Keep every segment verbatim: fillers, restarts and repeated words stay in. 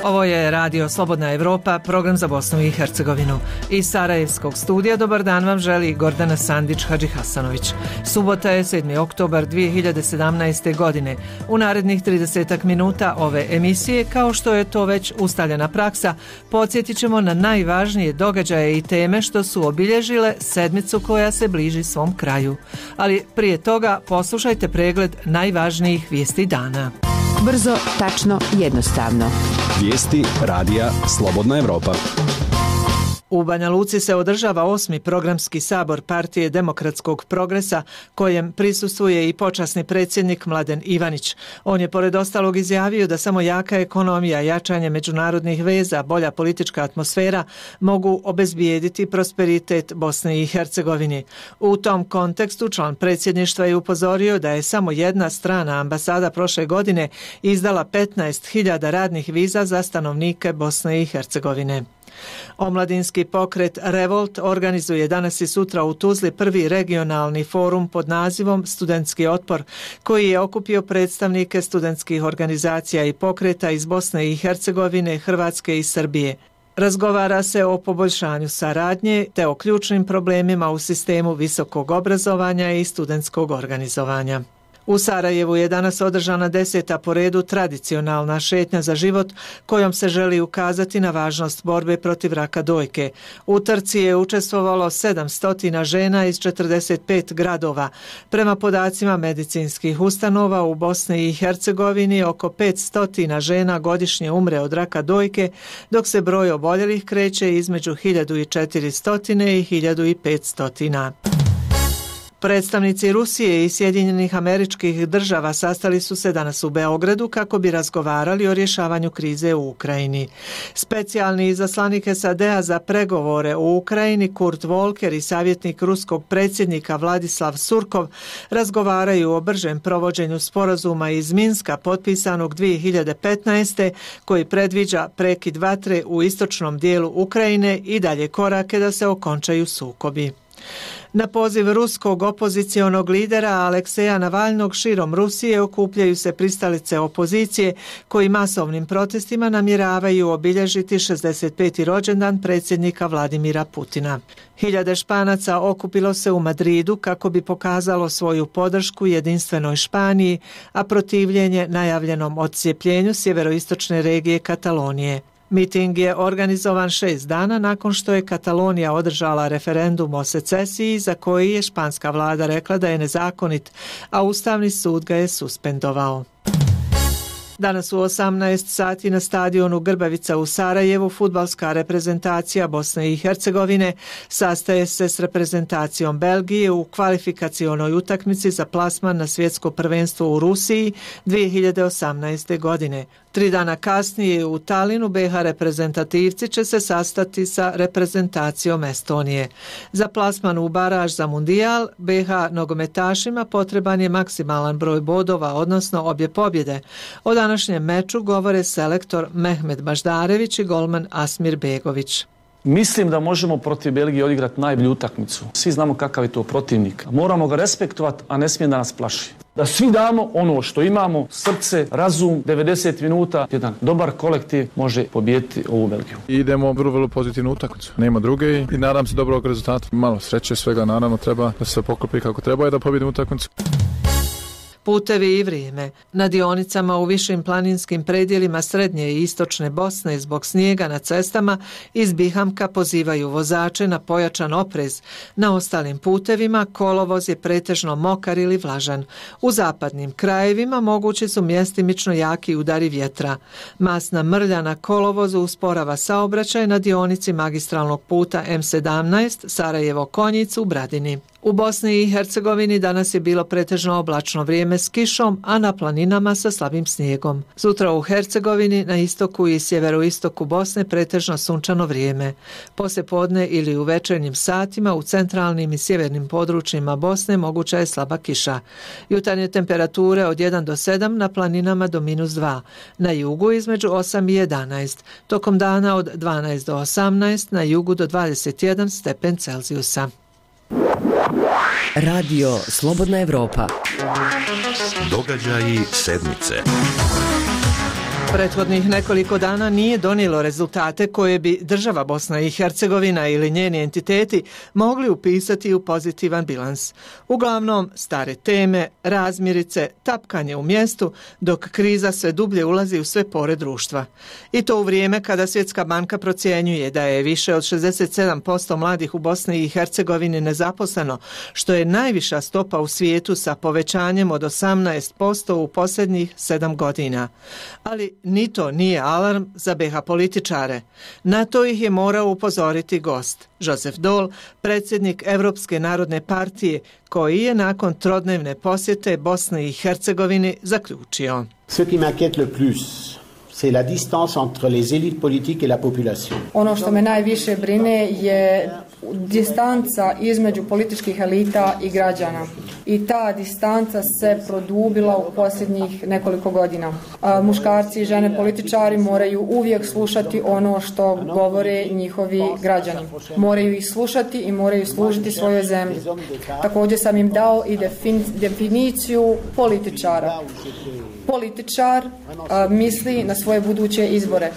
Ovo je Radio Slobodna Evropa, program za Bosnu i Hercegovinu. Iz Sarajevskog studija dobar dan vam želi Gordana Sandić-Hadžihasanović. Subota je sedmi oktobar dvije hiljade sedamnaeste. godine. U narednih tridesetak minuta ove emisije, kao što je to već ustaljena praksa, podsjetit ćemo na najvažnije događaje i teme što su obilježile sedmicu koja se bliži svom kraju. Ali prije toga poslušajte pregled najvažnijih vijesti dana. Brzo, tačno, jednostavno. Vijesti radija Slobodna Evropa. U Banja Luci se održava osmi programski sabor Partije demokratskog progresa, kojem prisustvuje i počasni predsjednik Mladen Ivanić. On je pored ostalog izjavio da samo jaka ekonomija, jačanje međunarodnih veza, bolja politička atmosfera mogu obezbijediti prosperitet Bosne i Hercegovine. U tom kontekstu član predsjedništva je upozorio da je samo jedna strana ambasada prošle godine izdala petnaest hiljada radnih viza za stanovnike Bosne i Hercegovine. Omladinski pokret Revolt organizuje danas i sutra u Tuzli prvi regionalni forum pod nazivom Studentski otpor, koji je okupio predstavnike studentskih organizacija i pokreta iz Bosne i Hercegovine, Hrvatske i Srbije. Razgovara se o poboljšanju saradnje te o ključnim problemima u sistemu visokog obrazovanja i studentskog organizovanja. U Sarajevu je danas održana deseta po redu tradicionalna šetnja za život kojom se želi ukazati na važnost borbe protiv raka dojke. U trci je učestvovalo sedamsto žena iz četrdeset pet gradova. Prema podacima medicinskih ustanova u Bosni i Hercegovini oko petsto žena godišnje umre od raka dojke, dok se broj oboljelih kreće između hiljadu četiristo i hiljadu petsto. Predstavnici Rusije i Sjedinjenih Američkih Država sastali su se danas u Beogradu kako bi razgovarali o rješavanju krize u Ukrajini. Specijalni izaslanik S A D-a za pregovore u Ukrajini Kurt Volker i savjetnik ruskog predsjednika Vladislav Surkov razgovaraju o bržem provođenju sporazuma iz Minska potpisanog dvije hiljade petnaeste. koji predviđa prekid vatre u istočnom dijelu Ukrajine i dalje korake da se okončaju sukobi. Na poziv ruskog opozicionog lidera Alekseja Navalnog širom Rusije okupljaju se pristalice opozicije koji masovnim protestima namjeravaju obilježiti šezdeset peti rođendan predsjednika Vladimira Putina. Hiljade Španaca okupilo se u Madridu kako bi pokazalo svoju podršku jedinstvenoj Španiji, a protivljenje najavljenom odcijepljenju sjeveroistočne regije Katalonije. Miting je organizovan šest dana nakon što je Katalonija održala referendum o secesiji za koji je španska vlada rekla da je nezakonit, a Ustavni sud ga je suspendovao. Danas u osamnaest sati na stadionu Grbavica u Sarajevu fudbalska reprezentacija Bosne i Hercegovine sastaje se s reprezentacijom Belgije u kvalifikacionoj utakmici za plasman na svjetsko prvenstvo u Rusiji dvije hiljade osamnaeste. godine. Tri dana kasnije u Talinu B H reprezentativci će se sastati sa reprezentacijom Estonije. Za plasman u baraž za mundijal B H nogometašima potreban je maksimalan broj bodova, odnosno obje pobjede. O današnjem meču govore selektor Mehmet Baždarević i golman Asmir Begović. Mislim da možemo protiv Belgije odigrati najbolju utakmicu. Svi znamo kakav je to protivnik. Moramo ga respektovati, a ne smije da nas plaši. Da svi damo ono što imamo, srce, razum, devedeset minuta, jedan dobar kolektiv može pobijediti ovu Belgiju. Idemo vrlo, vrlo pozitivnu utakmicu. Nema druge i nadam se dobrog rezultata. Malo sreće, svega naravno treba da se poklopi kako treba i da pobjedimo utakmicu. Putevi i vrijeme. Na dionicama u višim planinskim predjelima srednje i istočne Bosne zbog snijega na cestama iz Bihamka pozivaju vozače na pojačan oprez. Na ostalim putevima kolovoz je pretežno mokar ili vlažan. U zapadnim krajevima mogući su mjestimično jaki udari vjetra. Masna mrlja na kolovozu usporava saobraćaj na dionici magistralnog puta M sedamnaest Sarajevo-Konjic u Bradini. U Bosni i Hercegovini danas je bilo pretežno oblačno vrijeme s kišom, a na planinama sa slabim snijegom. Sutra u Hercegovini, na istoku i sjeveroistoku Bosne pretežno sunčano vrijeme. Poslijepodne ili u večernjim satima u centralnim i sjevernim područjima Bosne moguća je slaba kiša. Jutarnje temperature od jedan do sedam, na planinama do minus dva. Na jugu između osam i jedanaest. Tokom dana od dvanaest do osamnaest, na jugu do dvadeset jedan stepen Celzijusa. Radio Slobodna Evropa. Događaji sedmice. Prethodnih nekoliko dana nije donijelo rezultate koje bi država Bosna i Hercegovina ili njeni entiteti mogli upisati u pozitivan bilans. Uglavnom, stare teme, razmirice, tapkanje u mjestu, dok kriza sve dublje ulazi u sve pore društva. I to u vrijeme kada Svjetska banka procjenjuje da je više od šezdeset sedam posto mladih u Bosni i Hercegovini nezaposleno, što je najviša stopa u svijetu sa povećanjem od osamnaest posto u posljednjih sedam godina. Ali ni to nije alarm za be ha političare. Na to ih je morao upozoriti gost, Josef Dol, predsjednik Evropske narodne partije, koji je nakon trodnevne posjete Bosne i Hercegovini zaključio. Ce qui m'inquiète le plus, c'est la distance entre les élites politiques et la population. Ono što me najviše brine je distanca između političkih elita i građana. I ta distanca se produbila u posljednjih nekoliko godina. A, muškarci i žene političari moraju uvijek slušati ono što govore njihovi građani. Moraju ih slušati i moraju služiti svojoj zemlji. Također sam im dao i defin, definiciju političara. Političar a, misli na svoje buduće izbore,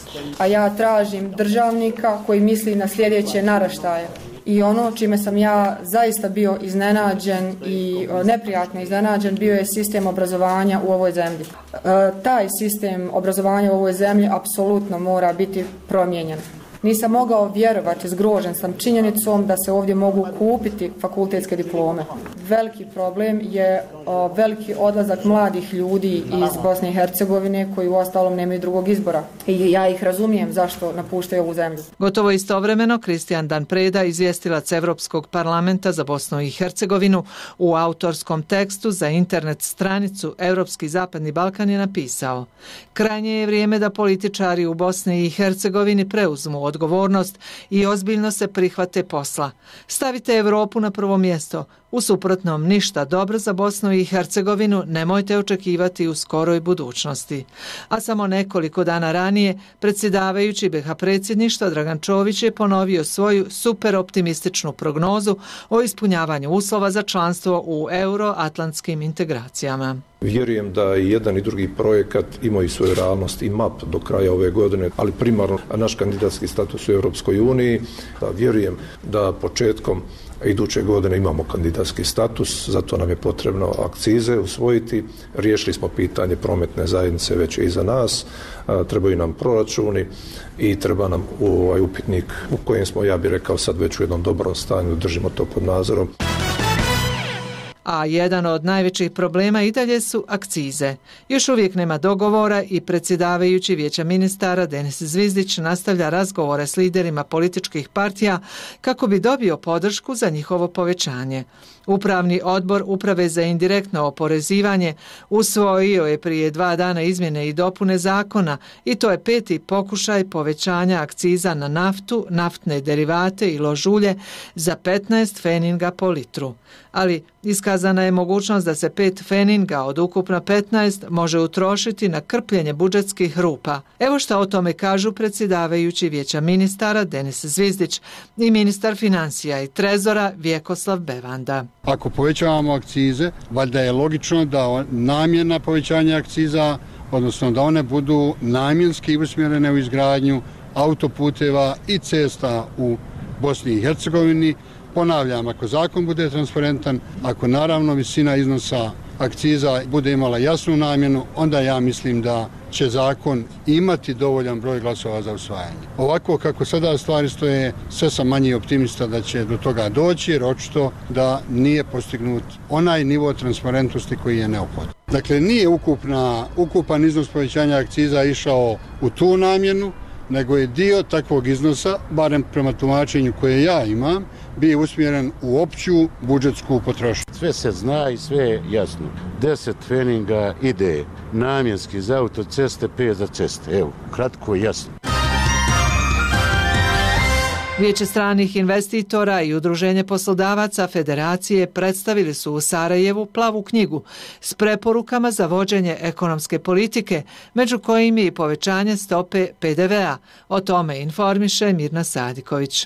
a ja tražim državnika koji misli na sljedeće naraštaje. I ono čime sam ja zaista bio iznenađen i neprijatno iznenađen bio je sistem obrazovanja u ovoj zemlji. E, taj sistem obrazovanja u ovoj zemlji apsolutno mora biti promijenjen. Nisam mogao vjerovati, zgrožen sam činjenicom da se ovdje mogu kupiti fakultetske diplome. Veliki problem je o, veliki odlazak mladih ljudi iz Bosne i Hercegovine koji uostalom nemaju drugog izbora. I ja ih razumijem zašto napuštaju ovu zemlju. Gotovo istovremeno, Kristijan Dan Preda, izvjestilac Evropskog parlamenta za Bosnu i Hercegovinu, u autorskom tekstu za internet stranicu Europski zapadni Balkan je napisao: krajnje je vrijeme da političari u Bosni i Hercegovini preuzmu odgovornost i ozbiljno se prihvate posla. Stavite Europu na prvo mjesto. U suprotnom, ništa dobro za Bosnu i Hercegovinu nemojte očekivati u skoroj budućnosti. A samo nekoliko dana ranije, predsjedavajući be ha predsjedništva Dragan Čović je ponovio svoju super optimističnu prognozu o ispunjavanju uslova za članstvo u euroatlantskim integracijama. Vjerujem da i jedan i drugi projekat imaju svoju realnost i map do kraja ove godine, ali primarno naš kandidatski status u Europskoj uniji. Vjerujem da početkom iduće godine imamo kandidatski status, zato nam je potrebno akcize usvojiti. Riješili smo pitanje prometne zajednice već iza nas, trebaju nam proračuni i treba nam ovaj upitnik u kojem smo, ja bih rekao, sad već u jednom dobrom stanju, držimo to pod nadzorom. A jedan od najvećih problema i dalje su akcize. Još uvijek nema dogovora i predsjedavajući Vijeća ministara Denis Zvizdić nastavlja razgovore s liderima političkih partija kako bi dobio podršku za njihovo povećanje. Upravni odbor Uprave za indirektno oporezivanje usvojio je prije dva dana izmjene i dopune zakona i to je peti pokušaj povećanja akciza na naftu, naftne derivate i ložulje za petnaest feninga po litru. Ali iskazana je mogućnost da se pet feninga od ukupno petnaest može utrošiti na krpljenje budžetskih rupa. Evo šta o tome kažu predsjedavajući Vijeća ministara Denis Zvizdić i ministar financija i trezora Vjekoslav Bevanda. Ako povećavamo akcize, valjda je logično da namjena povećanja akciza, odnosno da one budu namjenski usmjerene u izgradnju autoputeva i cesta u Bosni i Hercegovini. Ponavljam, ako zakon bude transparentan, ako naravno visina iznosa akciza bude imala jasnu namjenu, onda ja mislim da će zakon imati dovoljan broj glasova za usvajanje. Ovako kako sada stvari stoje, sve sam manji optimista da će do toga doći, jer očito da nije postignut onaj nivo transparentnosti koji je neophodan. Dakle, nije ukupna, ukupan iznos povećanja akciza išao u tu namjenu, nego je dio takvog iznosa, barem prema tumačenju koje ja imam, bio usmjeren u opću budžetsku potrošnju. Sve se zna i sve je jasno. deset feninga ide namjenski za autoceste, pet za ceste. Evo, kratko i jasno. Vijeće stranih investitora i Udruženje poslodavaca Federacije predstavili su u Sarajevu plavu knjigu s preporukama za vođenje ekonomske politike, među kojim je i povećanje stope pe de ve a. O tome informiše Mirna Sadiković.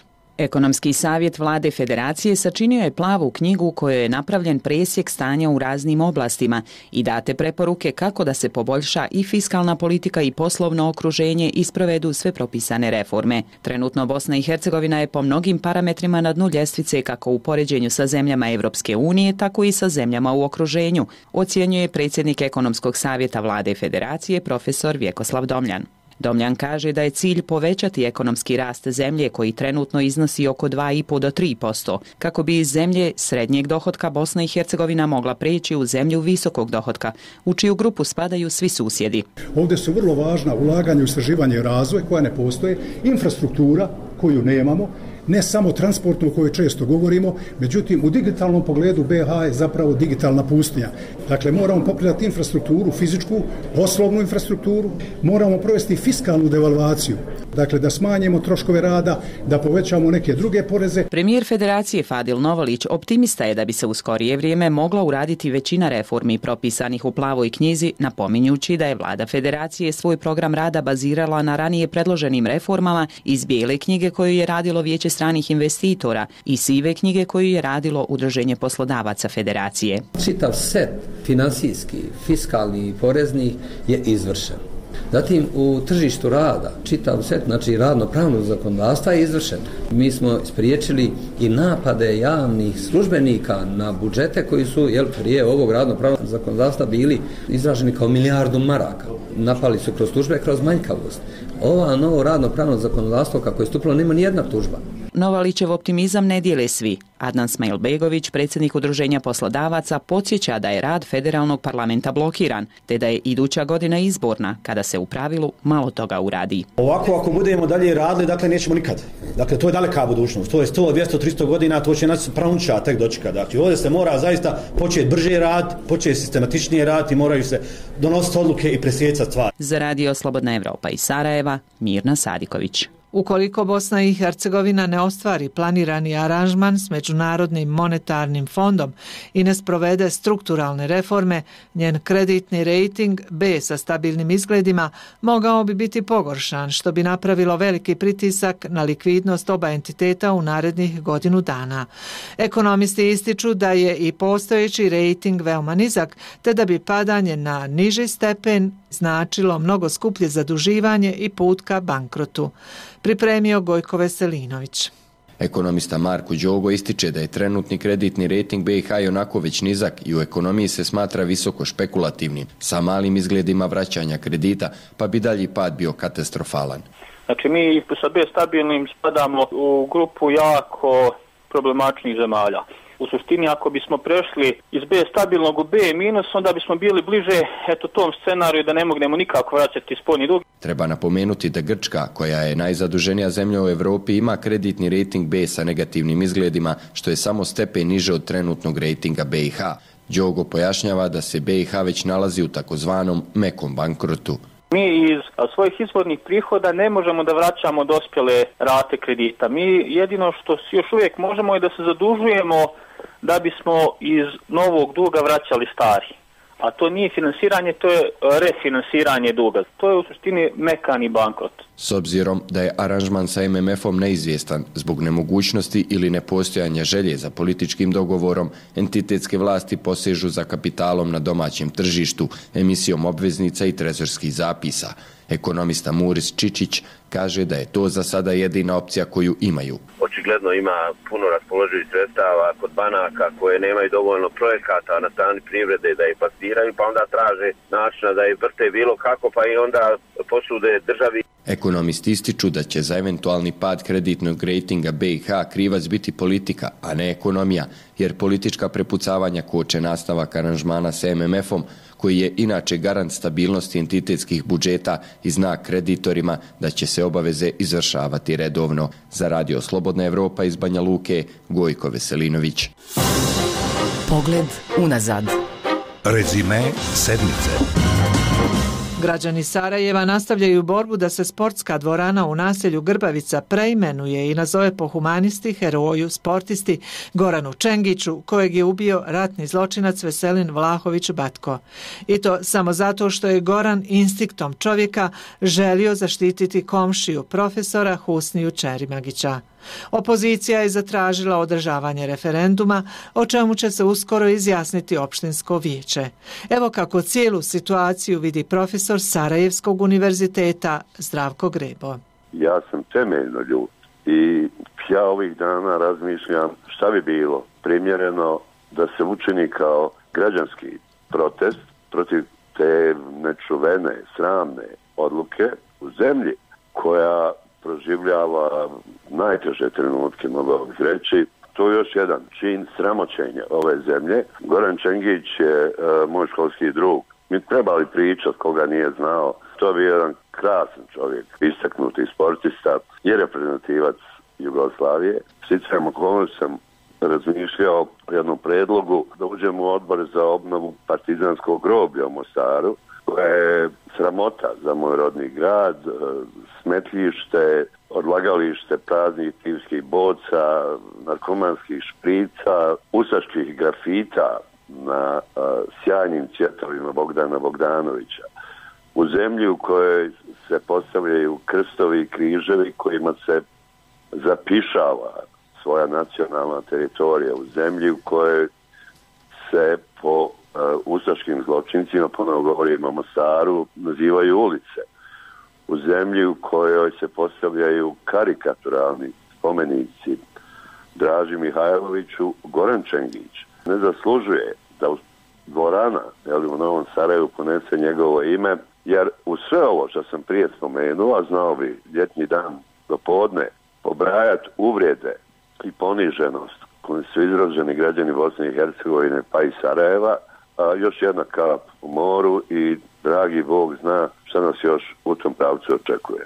Ekonomski savjet vlade Federacije sačinio je plavu knjigu u kojoj je napravljen presjek stanja u raznim oblastima i date preporuke kako da se poboljša i fiskalna politika i poslovno okruženje i sprovedu sve propisane reforme. Trenutno Bosna i Hercegovina je po mnogim parametrima na dnu ljestvice kako u poređenju sa zemljama Evropske unije, tako i sa zemljama u okruženju, ocjenjuje predsjednik Ekonomskog savjeta vlade Federacije profesor Vjekoslav Domljan. Domljan kaže da je cilj povećati ekonomski rast zemlje koji trenutno iznosi oko dva i po do tri posto, kako bi iz zemlje srednjeg dohotka Bosna i Hercegovina mogla preći u zemlju visokog dohotka, u čiju grupu spadaju svi susjedi. Ovdje su vrlo važna ulaganja u istraživanje i razvoj koja ne postoje, infrastruktura koju nemamo, ne samo transportno o kojoj često govorimo, međutim u digitalnom pogledu B iH je zapravo digitalna pustinja. Dakle, moramo pokretati infrastrukturu, fizičku, poslovnu infrastrukturu, moramo provesti fiskalnu devalvaciju, dakle da smanjimo troškove rada, da povećamo neke druge poreze. Premijer Federacije Fadil Novalić optimista je da bi se u skorije vrijeme mogla uraditi većina reformi propisanih u plavoj knjizi, napominjući da je vlada Federacije svoj program rada bazirala na ranije predloženim reformama iz bijele knjige koju je radilo Vijeće stranih investitora i sive knjige koju je radilo Udruženje poslodavaca Federacije. Čitav set finansijski, fiskalni i porezni je izvršen. Zatim u tržištu rada, čitav set, znači radno-pravnog zakonodavstva je izvršen. Mi smo spriječili i napade javnih službenika na budžete koji su, jel, prije ovog radno-pravnog zakonodavstva bili izraženi kao milijardu maraka. Napali su kroz tužbe, kroz manjkavost. Ova novo radno-pravno zakonodavstvo kako je stupilo nema ni jedna tužba. Novalićev optimizam ne dijele svi. Adnan Smajlbegović, predsjednik Udruženja poslodavaca, podsjeća da je rad federalnog parlamenta blokiran, te da je iduća godina izborna, kada se u pravilu malo toga uradi. Ovako ako budemo dalje radili, dakle nećemo nikad. Dakle, to je daleka budućnost. To je sto, dvjesto, tristo godina, to će nas pranuća tek dočekati. Dakle, ovdje se mora zaista početi brže rad, početi sistematičnije rad i moraju se donositi odluke i presjecati stvari. Za Radio Slobodna Evropa iz Sarajeva, Mirna Sadiković. Ukoliko Bosna i Hercegovina ne ostvari planirani aranžman s Međunarodnim monetarnim fondom i ne sprovede strukturalne reforme, njen kreditni rejting B sa stabilnim izgledima mogao bi biti pogoršan, što bi napravilo veliki pritisak na likvidnost oba entiteta u narednih godinu dana. Ekonomisti ističu da je i postojeći rejting veoma nizak, te da bi padanje na niži stepen značilo mnogo skuplje zaduživanje i put ka bankrotu. Pripremio Gojko Veselinović. Ekonomista Marko Đogo ističe da je trenutni kreditni rejting B iH i onako već nizak i u ekonomiji se smatra visoko špekulativnim, sa malim izgledima vraćanja kredita, pa bi dalji pad bio katastrofalan. Znači mi sa B stabilnim spadamo u grupu jako problematičnih zemalja. U suštini, ako bismo prešli iz B stabilnog u B minus, onda bismo bili bliže eto tom scenariju da ne mognemo nikako vraćati spoljni dug. Treba napomenuti da Grčka, koja je najzaduženija zemlja u Evropi, ima kreditni rejting B sa negativnim izgledima, što je samo stepen niže od trenutnog rejtinga B iH. Đogo pojašnjava da se B iH već nalazi u takozvanom mekom bankrotu. Mi iz svojih izvornih prihoda ne možemo da vraćamo dospjele rate kredita. Mi jedino što još uvijek možemo je da se zadužujemo da bismo iz novog duga vraćali stari. A to nije finansiranje, to je refinansiranje duga. To je u suštini mekani bankrot. S obzirom da je aranžman sa M M F-om neizvjestan zbog nemogućnosti ili nepostojanja želje za političkim dogovorom, entitetske vlasti posežu za kapitalom na domaćem tržištu, emisijom obveznica i trezorskih zapisa. Ekonomista Muris Čičić kaže da je to za sada jedina opcija koju imaju. Očigledno ima puno raspoloživih sredstava kod banaka koje nemaju dovoljno projekata na strani privrede da ih plasiraju, pa onda traže načina da ih vrte bilo kako, pa i onda posude državi. Ekonomisti ističu da će za eventualni pad kreditnog rejtinga B iH krivac biti politika, a ne ekonomija, jer politička prepucavanja koče nastavak aranžmana sa M M F-om, koji je inače garant stabilnosti entitetskih budžeta i znak kreditorima da će se obaveze izvršavati redovno. Za Radio Slobodna Evropa iz Banja Luke, Gojko Veselinović. Pogled unazad. Rezime sedmice. Građani Sarajeva nastavljaju borbu da se sportska dvorana u naselju Grbavica preimenuje i nazove po humanisti, heroju, sportisti Goranu Čengiću, kojeg je ubio ratni zločinac Veselin Vlahović Batko. I to samo zato što je Goran instinktom čovjeka želio zaštititi komšiju profesora Husniju Čerimagića. Opozicija je zatražila održavanje referenduma, o čemu će se uskoro izjasniti opštinsko vijeće. Evo kako cijelu situaciju vidi profesor Sarajevskog univerziteta Zdravko Grebo. Ja sam temeljno ljut i ja ovih dana razmišljam šta bi bilo primjereno da se učini kao građanski protest protiv te nečuvene, sramne odluke u zemlji koja proživljava najteže trenutke, mogao bih reći. To je još jedan čin sramoćenja ove zemlje. Goran Čengić je uh, moj školski drug. Mi trebali pričati koga nije znao. To bi jedan krasan čovjek, istaknuti sportista, je reprezentativac Jugoslavije. Sticajem okolnosti sam razmišljao o jednom predlogu da uđemo u odbor za obnovu partizanskog groblja u Mostaru, koja je sramota za moj rodni grad, smetljište, odlagalište praznih pivskih boca, narkomanskih šprica, ustaških grafita na uh, sjajnim cvjetovima Bogdana Bogdanovića. U zemlji u kojoj se postavljaju krstovi i križevi kojima se zapišava svoja nacionalna teritorija, u zemlji u kojoj se po uh, ustaškim zločincima, ponovno govorimo o Mostaru, nazivaju ulice, u zemlji u kojoj se postavljaju karikaturalni spomenici Draži Mihajloviću, Goran Čengić ne zaslužuje da u dvorana, jel, u Novom Sarajevu ponese njegovo ime, jer u sve ovo što sam prije spomenuo, a znao bi ljetni dan do podne pobrajati uvrede i poniženost koji su izraženi građani Bosne i Hercegovine pa i Sarajeva, a još jedna kap u moru i dragi Bog zna šta nas još u tom pravcu očekuje.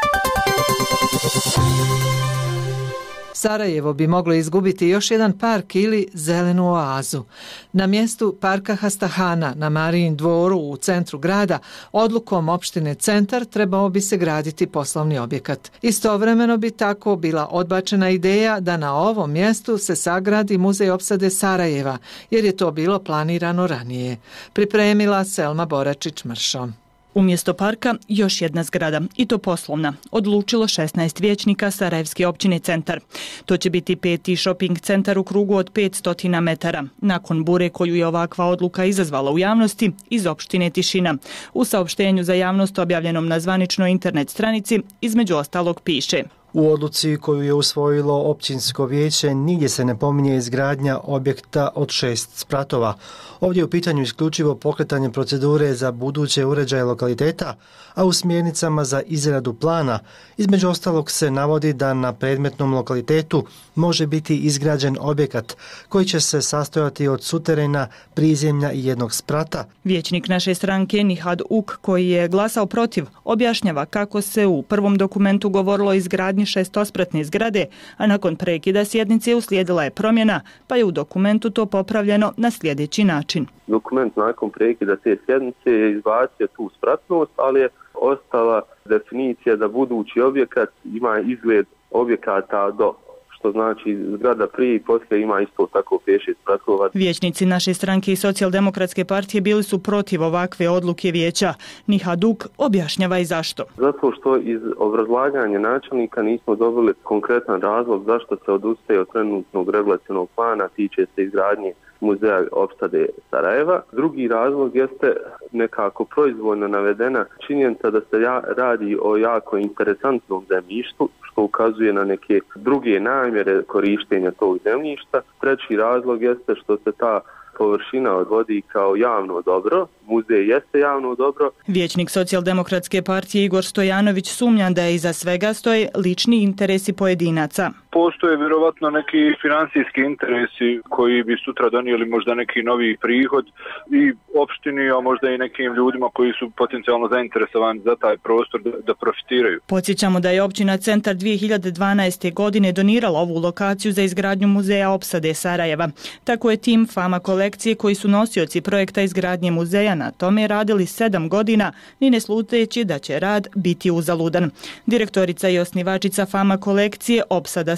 Sarajevo bi moglo izgubiti još jedan park ili zelenu oazu. Na mjestu parka Hastahana na Marijin dvoru u centru grada odlukom opštine Centar trebao bi se graditi poslovni objekat. Istovremeno bi tako bila odbačena ideja da na ovom mjestu se sagradi muzej opsade Sarajeva, jer je to bilo planirano ranije. Pripremila Selma Boračić-Mršo. Umjesto parka još jedna zgrada, i to poslovna, odlučilo šesnaest vijećnika Sarajevske općine Centar. To će biti peti shopping centar u krugu od petsto metara. Nakon bure koju je ovakva odluka izazvala u javnosti, iz opštine tišina. U saopštenju za javnost objavljenom na zvaničnoj internet stranici, između ostalog piše: U odluci koju je usvojilo općinsko vijeće nigdje se ne pominje izgradnja objekta od šest spratova. Ovdje je u pitanju isključivo pokretanje procedure za buduće uređaje lokaliteta, a u smjernicama za izradu plana između ostalog se navodi da na predmetnom lokalitetu može biti izgrađen objekat koji će se sastojati od suterena, prizemlja i jednog sprata. Vijećnik naše stranke Nihad Uk, koji je glasao protiv, objašnjava kako se u prvom dokumentu govorilo o izgradnji šestospratne zgrade, a nakon prekida sjednice uslijedila je promjena, pa je u dokumentu to popravljeno na sljedeći način. Dokument nakon prekida te sjednice je izbacio tu spratnost, ali je ostala definicija da budući objekat ima izgled objekata do, što znači zgrada prije i poslije ima isto tako pet šest spratova. Vijećnici naše stranke i Socijaldemokratske partije bili su protiv ovakve odluke vijeća. Nihaduk objašnjava i zašto. Zato što iz obrazlaganja načelnika nismo dobili konkretan razlog zašto se odustaje od trenutnog regulacionog plana, tiče se izgradnje muzeja opsade Sarajeva. Drugi razlog jeste nekako proizvoljno navedena činjenica da se ja, radi o jako interesantnom zemljištu, što ukazuje na neke druge namjere korištenja tog zemljišta. Treći razlog jeste što se ta površina odvodi kao javno dobro. Muzej jeste javno dobro. Vijećnik Socijaldemokratske partije Igor Stojanović sumnja da je iza svega stoje lični interesi pojedinaca. Postoje vjerovatno neki finansijski interesi koji bi sutra donijeli možda neki novi prihod i opštini, a možda i nekim ljudima koji su potencijalno zainteresovani za taj prostor da, da profitiraju. Podsjećamo da je općina Centar dvije hiljade dvanaeste. godine donirala ovu lokaciju za izgradnju muzeja opsade Sarajeva. Tako je tim Fama kolekcije, koji su nosioci projekta izgradnje muzeja, na tome radili sedam godina, ni ne sluteći da će rad biti uzaludan. Direktorica i osnivačica Fama kolekcije opsada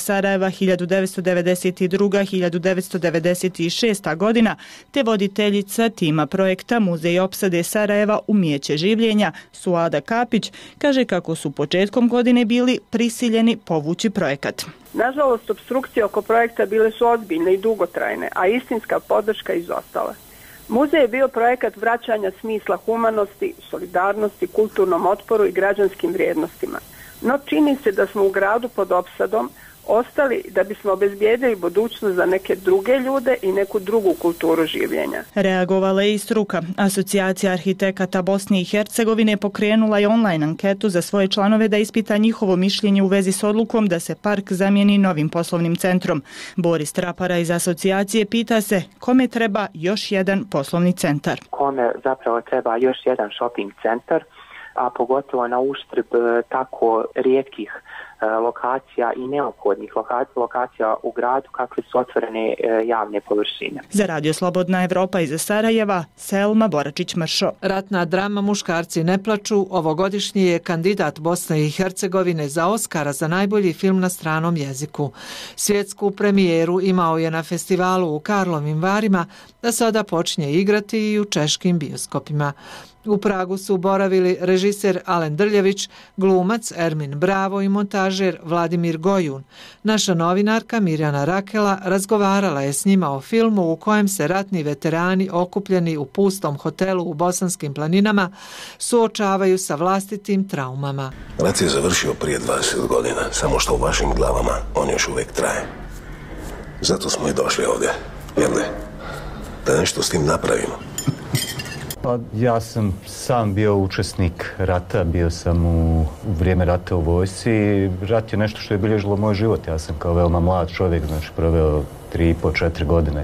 Sarajeva hiljadu devetsto devedeset druga do hiljadu devetsto devedeset šesta godina, te voditeljica tima projekta Muzej opsade Sarajeva Umijeće življenja Suada Kapić kaže kako su početkom godine bili prisiljeni povući projekat. Nažalost, opstrukcije oko projekta bile su ozbiljne i dugotrajne, a istinska podrška izostala. Muzej je bio projekat vraćanja smisla humanosti, solidarnosti, kulturnom otporu i građanskim vrijednostima. No čini se da smo u gradu pod opsadom ostali da bismo obezbijedili budućnost za neke druge ljude i neku drugu kulturu življenja. Reagovala je i struka. Asocijacija arhitekata Bosne i Hercegovine pokrenula je online anketu za svoje članove da ispita njihovo mišljenje u vezi s odlukom da se park zamijeni novim poslovnim centrom. Boris Trapara iz asocijacije pita se kome treba još jedan poslovni centar. Kome zapravo treba još jedan shopping centar, a pogotovo na uštrb tako rijetkih lokacija i neophodnih lokacija u gradu kakve su otvorene javne površine. Za Radio Slobodna Evropa iz Sarajeva, Selma Boračić-Mršo. Ratna drama Muškarci ne plaču ovogodišnji je kandidat Bosne i Hercegovine za Oskara za najbolji film na stranom jeziku. Svjetsku premijeru imao je na festivalu u Karlovim Varima, da sada počinje igrati i u češkim bioskopima. U Pragu su boravili režiser Alen Drljević, glumac Ermin Bravo i montažer Vladimir Gojun. Naša novinarka Mirjana Rakela razgovarala je s njima o filmu u kojem se ratni veterani okupljeni u pustom hotelu u Bosanskim planinama suočavaju sa vlastitim traumama. Rat je završio prije dvadeset godina, samo što u vašim glavama on još uvijek traje. Zato smo i došli ovdje, jel ne? Da nešto s tim napravimo. Pa ja sam sam bio učesnik rata, bio sam u, u vrijeme rata u vojsci i rat je nešto što je bilježilo moj život. Ja sam kao veoma mlad čovjek, znači proveo tri i po, četiri godine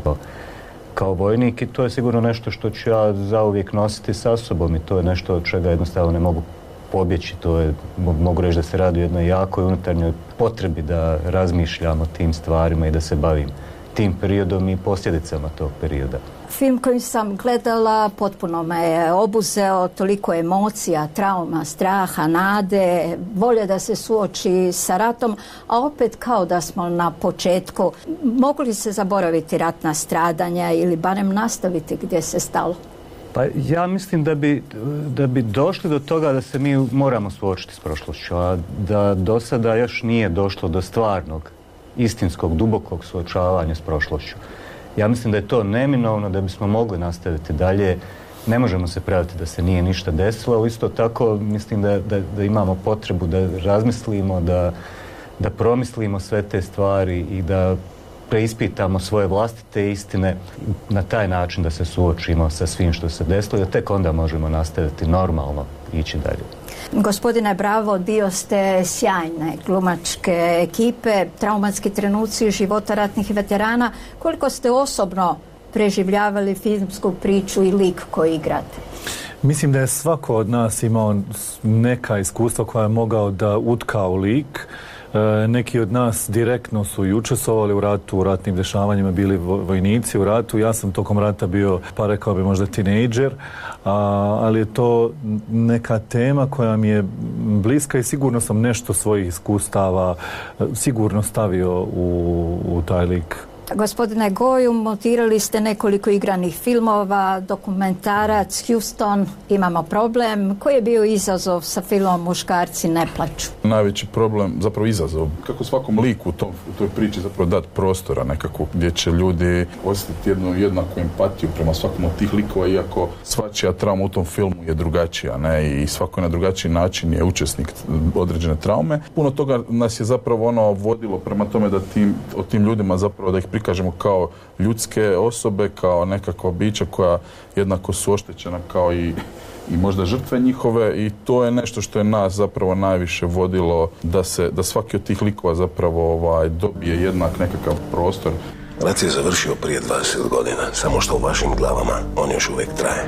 kao vojnik i to je sigurno nešto što ću ja zauvijek nositi sa sobom i to je nešto od čega jednostavno ne mogu pobjeći. To je, mogu reći da se radi o jednoj jakoj unutarnjoj potrebi da razmišljam o tim stvarima i da se bavim tim periodom i posljedicama tog perioda. Film koji sam gledala potpuno me je obuzeo, toliko emocija, trauma, straha, nade, volje da se suoči sa ratom, a opet kao da smo na početku. Mogu li se zaboraviti ratna stradanja ili barem nastaviti gdje se stalo? Pa ja mislim da bi, da bi došli do toga da se mi moramo suočiti s prošlošću, a da do sada još nije došlo do stvarnog, istinskog, dubokog suočavanja s prošlošću. Ja mislim da je to neminovno da bismo mogli nastaviti dalje. Ne možemo se praviti da se nije ništa desilo, ali isto tako mislim da, da, da imamo potrebu da razmislimo, da, da promislimo sve te stvari i da preispitamo svoje vlastite istine na taj način da se suočimo sa svim što se desilo i da tek onda možemo nastaviti normalno ići dalje. Gospodine Bravo, dio ste sjajne glumačke ekipe, traumatski trenuci života ratnih veterana. Koliko ste osobno preživljavali filmsku priču i lik koji igrate? Mislim da je svako od nas imao neka iskustva koja je mogao da utka u lik. E, neki od nas direktno su i učestvovali u ratu, u ratnim dešavanjima, bili vojnici u ratu. Ja sam tokom rata bio, pa rekao bi možda tinejdžer, a, ali je to neka tema koja mi je bliska i sigurno sam nešto svojih iskustava sigurno stavio u, u taj lik. Gospodine Goju, montirali ste nekoliko igranih filmova, dokumentarac Houston, imamo problem. Koji je bio izazov sa filmom Muškarci ne plaču? Najveći problem, zapravo izazov, kako svakom liku u, tom, u toj priči zapravo dati prostora nekako gdje će ljudi osjetiti jednu jednaku empatiju prema svakom od tih likova, iako svačija trauma u tom filmu je drugačija, ne, i svako na drugačiji način je učesnik određene traume. Puno toga nas je zapravo ono vodilo prema tome da tim, o tim ljudima zapravo da ih prikažemo kao ljudske osobe, kao nekakva bića koja jednako su oštećena kao i, i možda žrtve njihove, i to je nešto što je nas zapravo najviše vodilo da se da svaki od tih likova zapravo ovaj, dobije jednak nekakav prostor. Rat je završio prije dvadeset godina, samo što u vašim glavama on još uvijek traje.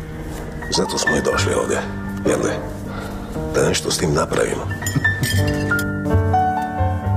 Zato smo i došli ovdje, jel ne? Da nešto s tim napravimo.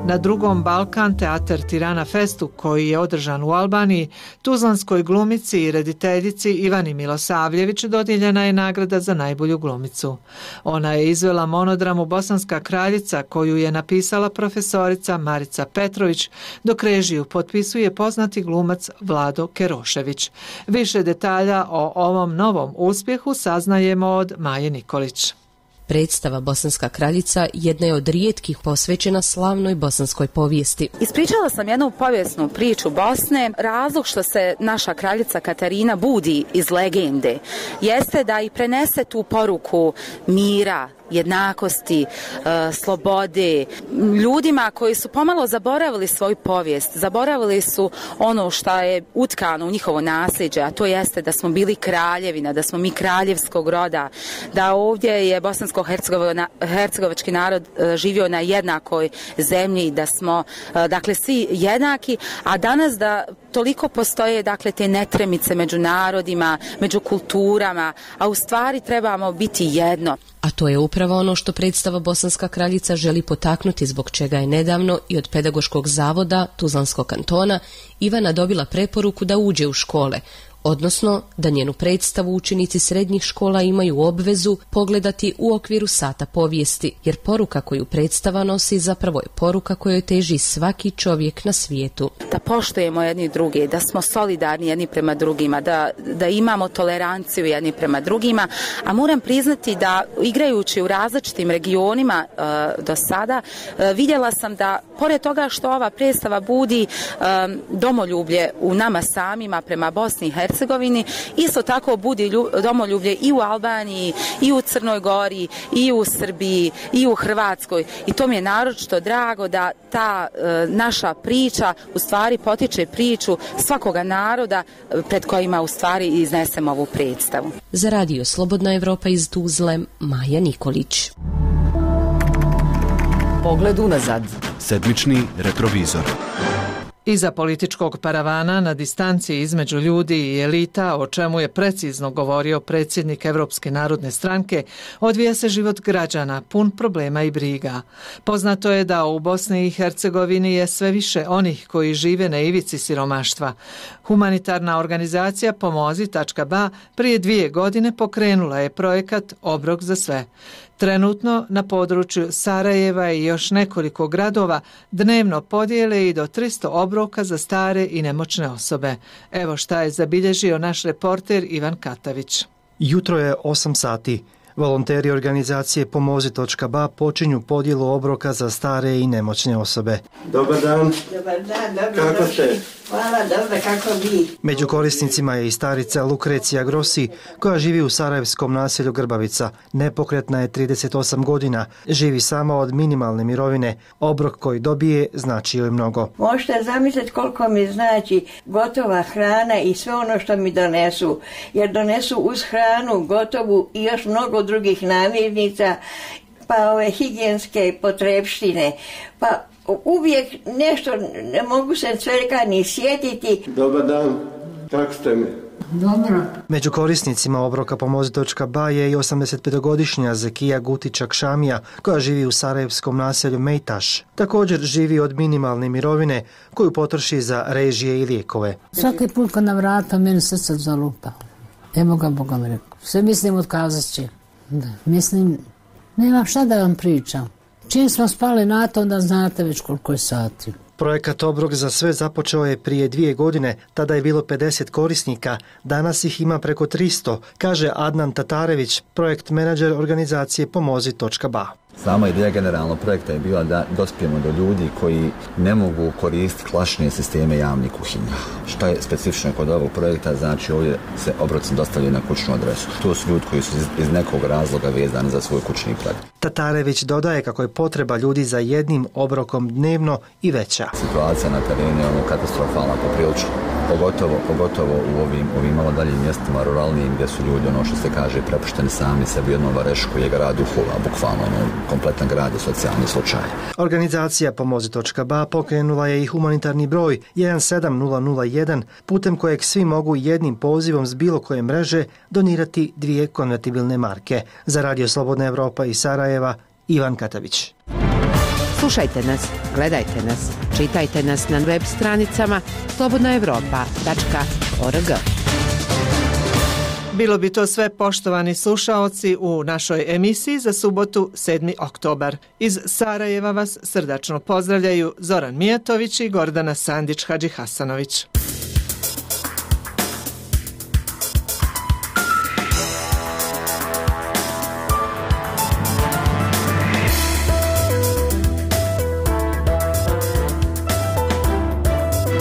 Na drugom Balkan Teatar Tirana Festu, koji je održan u Albaniji, tuzlanskoj glumici i rediteljici Ivani Milosavljević dodijeljena je nagrada za najbolju glumicu. Ona je izvela monodramu Bosanska kraljica, koju je napisala profesorica Marica Petrović, dok režiju potpisuje poznati glumac Vlado Kerošević. Više detalja o ovom novom uspjehu saznajemo od Maje Nikolić. Predstava Bosanska kraljica jedna je od rijetkih posvećena slavnoj bosanskoj povijesti. Ispričala sam jednu povijesnu priču Bosne. Razlog što se naša kraljica Katarina budi iz legende jeste da i prenese tu poruku mira, jednakosti, e, slobode, ljudima koji su pomalo zaboravili svoju povijest, zaboravili su ono što je utkano u njihovo nasljeđe, a to jeste da smo bili kraljevina, da smo mi kraljevskog roda, da ovdje je bosansko-hercegovački narod e, živio na jednakoj zemlji, da smo e, dakle svi jednaki, a danas da toliko postoje dakle te netremice među narodima, među kulturama, a u stvari trebamo biti jedno. A to je upravo ono što predstava Bosanska kraljica želi potaknuti, zbog čega je nedavno i od Pedagoškog zavoda Tuzlanskog kantona Ivana dobila preporuku da uđe u škole, odnosno da njenu predstavu učenici srednjih škola imaju obvezu pogledati u okviru sata povijesti, jer poruka koju predstava nosi zapravo je poruka kojoj teži svaki čovjek na svijetu. Da poštujemo jedni druge, da smo solidarni jedni prema drugima, da, da imamo toleranciju jedni prema drugima, a moram priznati da igrajući u različitim regionima e, do sada, e, vidjela sam da pored toga što ova predstava budi e, domoljublje u nama samima prema Bosni i Hercegovini, Hercegovini, isto tako budi domoljublje i u Albaniji, i u Crnoj Gori, i u Srbiji, i u Hrvatskoj. I to mi je naročito drago da ta e, naša priča u stvari potiče priču svakoga naroda pred kojima u stvari iznesemo ovu predstavu. Za radio Slobodna Evropa iz Tuzle, Maja Nikolić. Pogled unazad. Sedmični retrovizor. Iza političkog paravana na distanci između ljudi i elita, o čemu je precizno govorio predsjednik Evropske narodne stranke, odvija se život građana, pun problema i briga. Poznato je da u Bosni i Hercegovini je sve više onih koji žive na ivici siromaštva. Humanitarna organizacija Pomozi točka ba prije dvije godine pokrenula je projekat Obrok za sve. Trenutno na području Sarajeva i još nekoliko gradova dnevno podijele i do tristo obroka za stare i nemoćne osobe. Evo šta je zabilježio naš reporter Ivan Katavić. Jutro je osam sati. Volonteri organizacije Pomozi točka ba počinju podjelu obroka za stare i nemoćne osobe. Dobar dan. Dobar dan, dobro kako došli. ste? Hvala, dobro, kako vi? Među korisnicima je i starica Lukrecija Grossi, koja živi u sarajevskom naselju Grbavica. Nepokretna je trideset osam godina, živi sama od minimalne mirovine. Obrok koji dobije znači joj mnogo. Možete zamisliti koliko mi znači gotova hrana i sve ono što mi donesu. Jer donesu uz hranu gotovu i još mnogo drugih namirnica, pa ove higijenske potrebštine, pa uvijek nešto, ne mogu se svega ni sjetiti. Dobar dan, kako ste mi? Dobro. Među korisnicima obroka Pomozi točka ba je i osamdesetpetogodišnja Zekija Gutičak-Šamija, koja živi u sarajevskom naselju Mejtaš. Također živi od minimalne mirovine koju potroši za režije i lijekove. Svaki put kad na vrata meni srce zalupa. Evo ga Boga mi rekao. Sve mislim otkazat će. Da, mislim, nema šta da vam pričam. Čim smo spali na to, onda znate već koliko je sati. Projekat Obrok za sve započeo je prije dvije godine, tada je bilo pedeset korisnika, danas ih ima preko tristo, kaže Adnan Tatarević, projekt menadžer organizacije Pomozi točka ba. Sama ideja generalno projekta je bila da dospijemo do ljudi koji ne mogu koristiti klasične sisteme javnih kuhinja. Što je specifično kod ovog projekta, znači ovdje se obroci dostavljaju na kućnu adresu. To su ljudi koji su iz, iz nekog razloga vezani za svoj kućni prag. Tatarević dodaje kako je potreba ljudi za jednim obrokom dnevno i veća. Situacija na terenu je ono katastrofalna poprilično. Pogotovo, pogotovo u ovim, ovim malo daljim mjestima ruralnijim gdje su ljudi, ono što se kaže, prepušteni sami sebi u jednom varešu koji je grad duhova, bukvalno ono, kompletan grad je socijalni slučaj. Organizacija Pomozi točka ba pokrenula je i humanitarni broj jedan sedam nula nula jedan, putem kojeg svi mogu jednim pozivom s bilo koje mreže donirati dvije konvertibilne marke. Za radio Slobodna Evropa iz Sarajeva, Ivan Katavić. Slušajte nas, gledajte nas, čitajte nas na web stranicama slobodna evropa tačka org. Bilo bi to sve, poštovani slušaoci, u našoj emisiji za subotu sedmi oktobar. Iz Sarajeva vas srdačno pozdravljaju Zoran Mijatović i Gordana Sandić-Hadžihasanović.